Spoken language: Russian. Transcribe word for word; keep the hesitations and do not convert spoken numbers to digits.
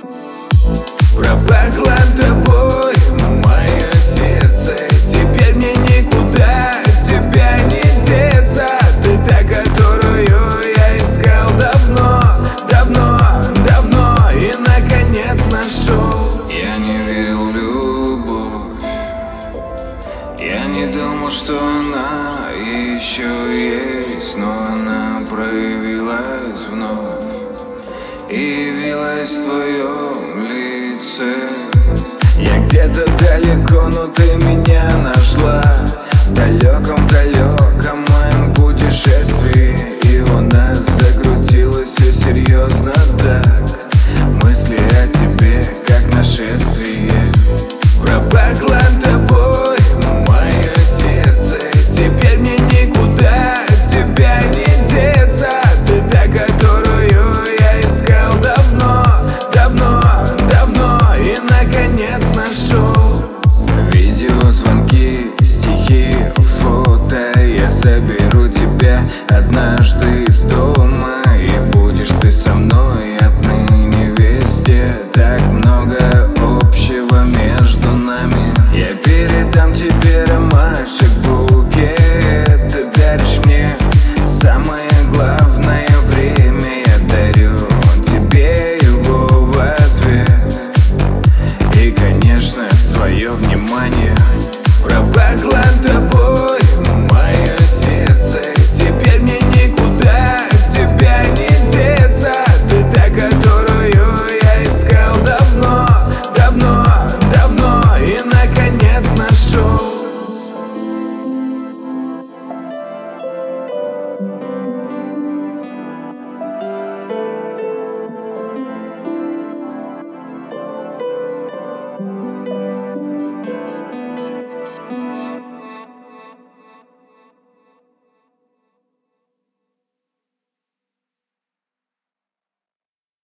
Пропахло тобой мое сердце, теперь мне никуда от тебя не деться. Ты та, которую я искал давно, давно, давно и наконец нашел. Я не верил в любовь, я не думал, что она еще есть, но она проявилась вновь и явилась в твоем лице. Я где-то далеко, но ты меня нашла в далеком-далеком моем путешествии, и у нас закрутилось все серьезно так. Мысли о тебе, как нашествие. Пропахло тобой мое сердце, теперь мне никуда от тебя не деться. Ты та, которую я искал давно, давно, давно и наконец нашел. Видеозвонки, стихи, фото, я заберу тебя однажды из дома, и будешь ты со мной отныне везде. Так много